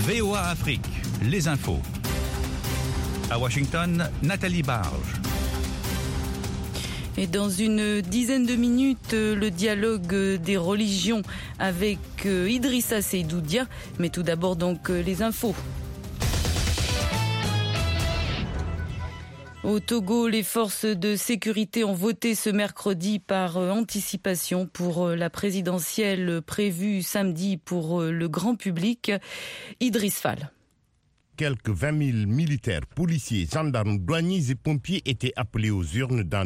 VOA Afrique, les infos. À Washington, Nathalie Barge. Et dans une dizaine de minutes, le dialogue des religions avec Idrissa Seydou Dia. Mais tout d'abord donc les infos. Au Togo, les forces de sécurité ont voté ce mercredi par anticipation pour la présidentielle prévue samedi pour le grand public. Idriss Fall. Quelques 20 000 militaires, policiers, gendarmes, douaniers et pompiers étaient appelés aux urnes dans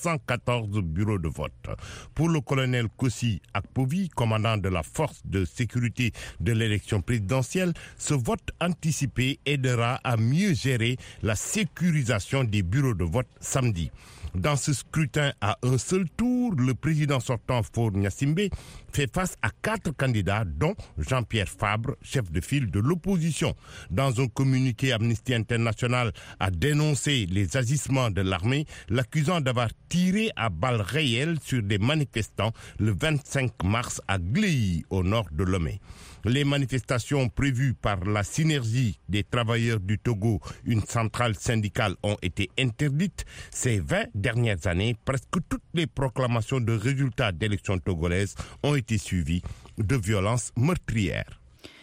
214 bureaux de vote. Pour le colonel Kossi Akpovi, commandant de la force de sécurité de l'élection présidentielle, ce vote anticipé aidera à mieux gérer la sécurisation des bureaux de vote samedi. Dans ce scrutin à un seul tour, le président sortant Faure Gnassingbé fait face à 4 candidats, dont Jean-Pierre Fabre, chef de file de l'opposition. Dans un communiqué, Amnesty International a dénoncé les agissements de l'armée, l'accusant d'avoir tiré à balles réelles sur des manifestants le 25 mars à Gléy, au nord de Lomé. Les manifestations prévues par la synergie des travailleurs du Togo, une centrale syndicale, ont été interdites. Ces 20 dernières années, presque toutes les proclamations de résultats d'élections togolaises ont été suivies de violences meurtrières.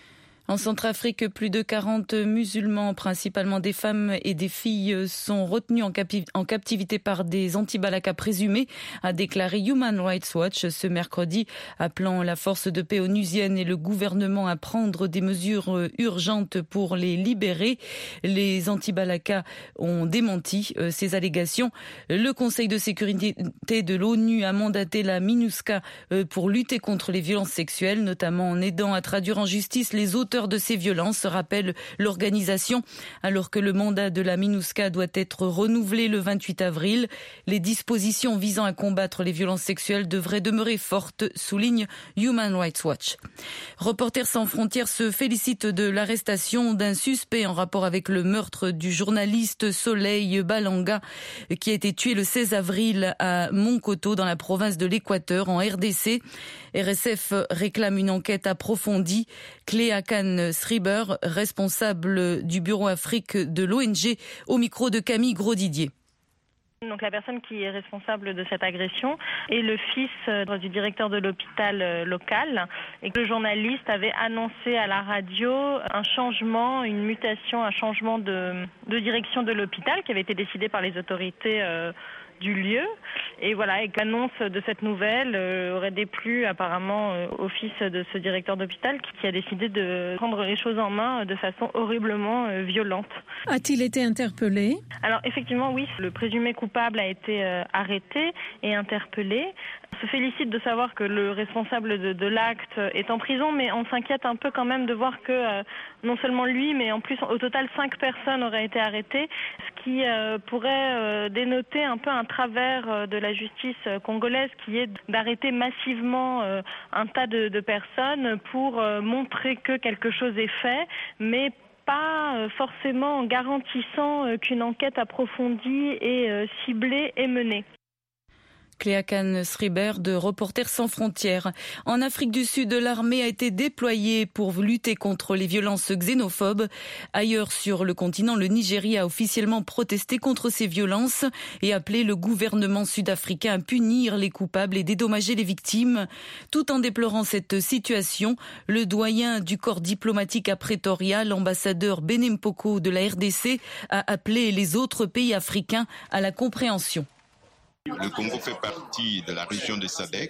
En Centrafrique, plus de 40 musulmans, principalement des femmes et des filles, sont retenus en captivité par des anti-Balaka présumés, a déclaré Human Rights Watch ce mercredi, appelant la force de paix onusienne et le gouvernement à prendre des mesures urgentes pour les libérer. Les anti-Balaka ont démenti ces allégations. Le Conseil de sécurité de l'ONU a mandaté la MINUSCA pour lutter contre les violences sexuelles, notamment en aidant à traduire en justice les auteurs de ces violences, rappelle l'organisation. Alors que le mandat de la MINUSCA doit être renouvelé le 28 avril, les dispositions visant à combattre les violences sexuelles devraient demeurer fortes, souligne Human Rights Watch. Reporters sans frontières se félicite de l'arrestation d'un suspect en rapport avec le meurtre du journaliste Soleil Balanga, qui a été tué le 16 avril à Monkoto, dans la province de l'Équateur, en RDC. RSF réclame une enquête approfondie. Cléa Khan Schreiber, responsable du bureau Afrique de l'ONG, au micro de Camille Grosdidier. Donc la personne qui est responsable de cette agression est le fils du directeur de l'hôpital local, et que le journaliste avait annoncé à la radio un changement, une mutation, un changement de direction de l'hôpital qui avait été décidé par les autorités du lieu. Et voilà, et que l'annonce de cette nouvelle aurait déplu apparemment au fils de ce directeur d'hôpital qui a décidé de prendre les choses en main de façon horriblement violente. A-t-il été interpellé ? Alors effectivement oui, le présumé coupable a été arrêté et interpellé. On se félicite de savoir que le responsable de l'acte est en prison, mais on s'inquiète un peu quand même de voir que non seulement lui, mais en plus au total 5 personnes auraient été arrêtées, ce qui pourrait dénoter un peu un travers de la justice congolaise, qui est d'arrêter massivement un tas de personnes pour montrer que quelque chose est fait, mais pas forcément en garantissant qu'une enquête approfondie et ciblée est menée. Cléa Khan Schreiber de Reporters sans frontières. En Afrique du Sud, l'armée a été déployée pour lutter contre les violences xénophobes. Ailleurs sur le continent, le Nigeria a officiellement protesté contre ces violences et appelé le gouvernement sud-africain à punir les coupables et dédommager les victimes. Tout en déplorant cette situation, le doyen du corps diplomatique à Pretoria, l'ambassadeur Benempoko de la RDC, a appelé les autres pays africains à la compréhension. Le Congo fait partie de la région de SADC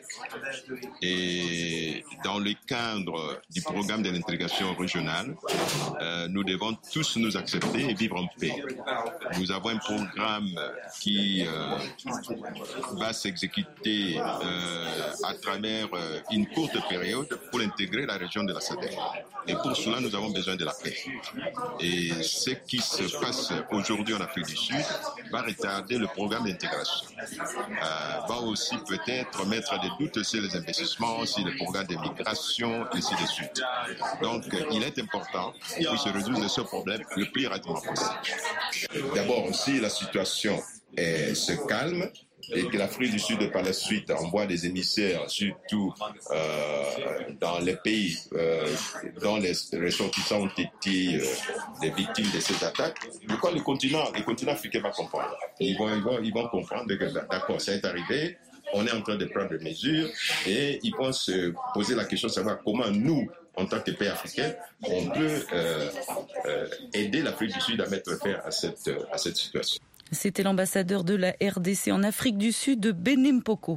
et dans le cadre du programme de l'intégration régionale, nous devons tous nous accepter et vivre en paix. Nous avons un programme qui va s'exécuter à travers une courte période pour intégrer la région de la SADC. Et pour cela, nous avons besoin de la paix. Et ce qui se passe aujourd'hui en Afrique du Sud va retarder le programme d'intégration. Va aussi peut-être mettre des doutes sur les investissements, sur les programmes de migration, et ainsi de suite. Donc, il est important qu'on puisse résoudre ce problème le plus rapidement possible. D'abord, si la situation se calme, et que l'Afrique du Sud, par la suite, envoie des émissaires, surtout dans les pays dont les ressortissants ont été des victimes de ces attaques, je crois que le continent africain va comprendre. Ils vont comprendre que d'accord, ça est arrivé, on est en train de prendre des mesures et ils vont se poser la question de savoir comment nous, en tant que pays africain, on peut aider l'Afrique du Sud à mettre fin à cette situation. C'était l'ambassadeur de la RDC en Afrique du Sud, Bené Mpoko.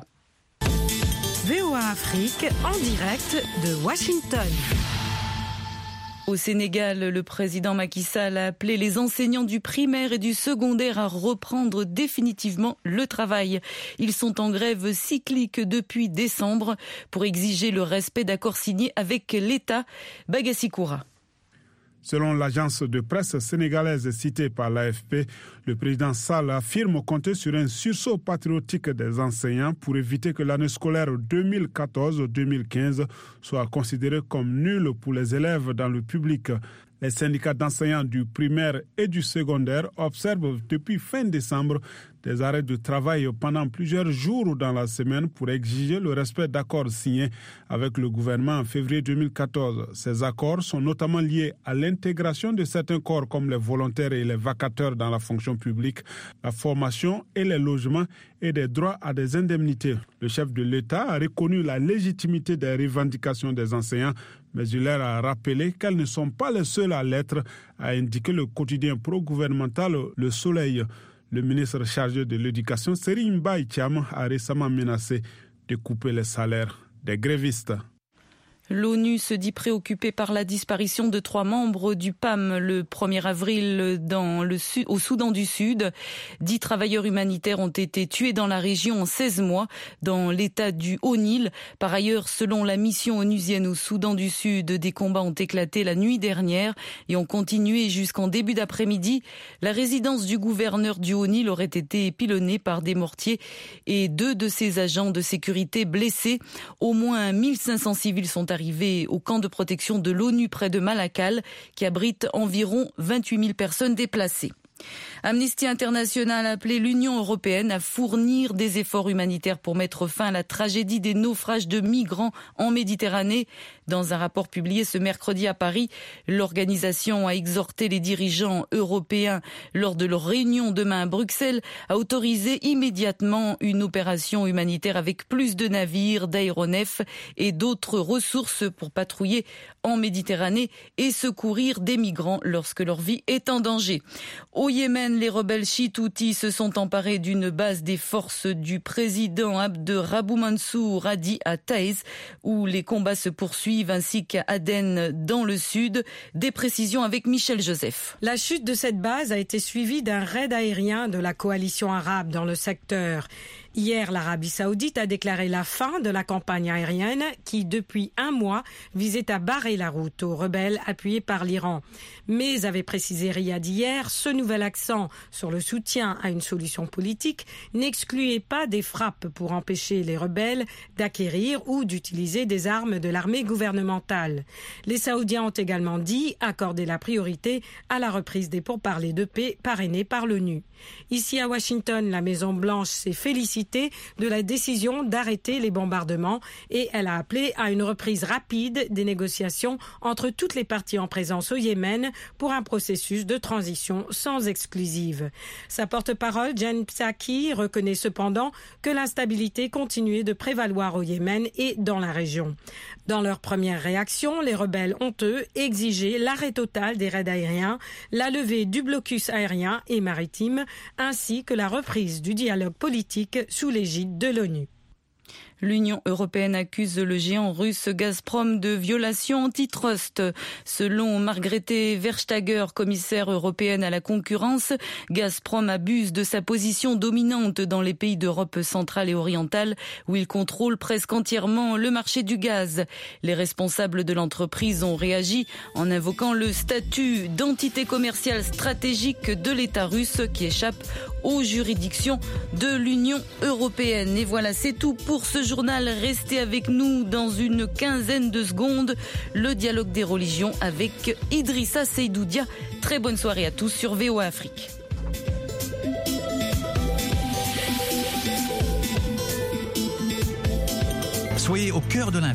VOA Afrique, en direct de Washington. Au Sénégal, le président Macky Sall a appelé les enseignants du primaire et du secondaire à reprendre définitivement le travail. Ils sont en grève cyclique depuis décembre pour exiger le respect d'accords signés avec l'État. Bagassi Koura. Selon l'agence de presse sénégalaise citée par l'AFP, le président Sall affirme compter sur un sursaut patriotique des enseignants pour éviter que l'année scolaire 2014-2015 soit considérée comme nulle pour les élèves dans le public. Les syndicats d'enseignants du primaire et du secondaire observent depuis fin décembre des arrêts de travail pendant plusieurs jours dans la semaine pour exiger le respect d'accords signés avec le gouvernement en février 2014. Ces accords sont notamment liés à l'intégration de certains corps comme les volontaires et les vacataires dans la fonction publique, la formation et les logements et des droits à des indemnités. Le chef de l'État a reconnu la légitimité des revendications des enseignants, mais il leur a rappelé qu'elles ne sont pas les seules à l'être, a indiqué le quotidien pro-gouvernemental Le Soleil. Le ministre chargé de l'Éducation, Serigne Mbaye Thiam, a récemment menacé de couper les salaires des grévistes. L'ONU se dit préoccupée par la disparition de 3 membres du PAM le 1er avril au Soudan du Sud. 10 travailleurs humanitaires ont été tués dans la région en 16 mois, dans l'état du Haut-Nil. Par ailleurs, selon la mission onusienne au Soudan du Sud, des combats ont éclaté la nuit dernière et ont continué jusqu'en début d'après-midi. La résidence du gouverneur du Haut-Nil aurait été pilonnée par des mortiers et 2 de ses agents de sécurité blessés. Au moins 1500 civils sont arrivé au camp de protection de l'ONU près de Malakal, qui abrite environ 28 000 personnes déplacées. Amnesty International a appelé l'Union européenne à fournir des efforts humanitaires pour mettre fin à la tragédie des naufrages de migrants en Méditerranée. Dans un rapport publié ce mercredi à Paris, l'organisation a exhorté les dirigeants européens lors de leur réunion demain à Bruxelles à autoriser immédiatement une opération humanitaire avec plus de navires, d'aéronefs et d'autres ressources pour patrouiller en Méditerranée et secourir des migrants lorsque leur vie est en danger. Au Yémen, les rebelles chiites houthis se sont emparés d'une base des forces du président Abd Rabou Mansour Hadi à Taïs, où les combats se poursuivent, ainsi qu'à Aden dans le sud. Des précisions avec Michel Joseph. La chute de cette base a été suivie d'un raid aérien de la coalition arabe dans le secteur. Hier, l'Arabie Saoudite a déclaré la fin de la campagne aérienne qui, depuis 1 mois, visait à barrer la route aux rebelles appuyés par l'Iran. Mais, avait précisé Riyad hier, ce nouvel accent sur le soutien à une solution politique n'excluait pas des frappes pour empêcher les rebelles d'acquérir ou d'utiliser des armes de l'armée gouvernementale. Les Saoudiens ont également dit accorder la priorité à la reprise des pourparlers de paix parrainés par l'ONU. Ici à Washington, la Maison-Blanche s'est félicitée de la décision d'arrêter les bombardements et elle a appelé à une reprise rapide des négociations entre toutes les parties en présence au Yémen pour un processus de transition sans exclusive. Sa porte-parole, Jen Psaki, reconnaît cependant que l'instabilité continuait de prévaloir au Yémen et dans la région. Dans leur première réaction, les rebelles ont, eux, exigé l'arrêt total des raids aériens, la levée du blocus aérien et maritime, ainsi que la reprise du dialogue politique sous l'égide de l'ONU. L'Union européenne accuse le géant russe Gazprom de violation antitrust. Selon Margrethe Vestager, commissaire européenne à la concurrence, Gazprom abuse de sa position dominante dans les pays d'Europe centrale et orientale où il contrôle presque entièrement le marché du gaz. Les responsables de l'entreprise ont réagi en invoquant le statut d'entité commerciale stratégique de l'État russe qui échappe aux juridictions de l'Union européenne. Et voilà, c'est tout pour ce journal. Restez avec nous dans une quinzaine de secondes. Le dialogue des religions avec Idrissa Seydoudia. Très bonne soirée à tous sur VOA Afrique. Soyez au cœur de l'info.